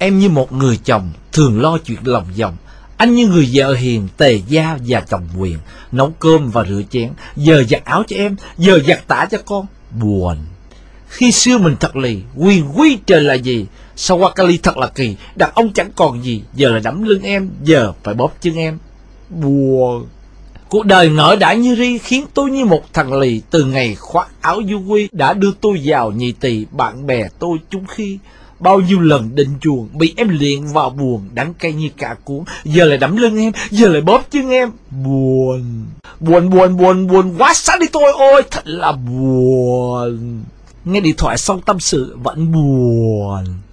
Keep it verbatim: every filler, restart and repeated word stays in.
Em như một người chồng thường lo chuyện lòng vòng. Anh như người vợ hiền, tề gia và chồng quyền, nấu cơm và rửa chén, giờ giặt áo cho em, giờ giặt tã cho con. Buồn. Khi xưa mình thật lì, quyền quý trời là gì? Sau qua Cali thật là kỳ, đàn ông chẳng còn gì, giờ là đấm lưng em, giờ phải bóp chân em. Buồn. Cuộc đời ngỡ đã như ri khiến tôi như một thằng lì. Từ ngày khoác áo du quy đã đưa tôi vào nhì tỳ, bạn bè tôi chung khi. Bao nhiêu lần định chuồng bị em luyện vào buồn, đắng cay như cả cuốn. Giờ lại đấm lưng em, giờ lại bóp chân em. Buồn. Buồn buồn buồn buồn quá sát đi tôi ôi, thật là buồn. Nghe điện thoại xong tâm sự vẫn buồn.